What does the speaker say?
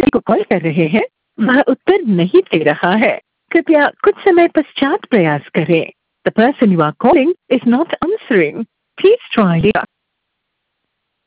को कॉल कर रहे हैं वह उत्तर नहीं दे रहा है। कृपया कुछ समय पश्चात प्रयास करें। The person you are calling is not answering. Please try later.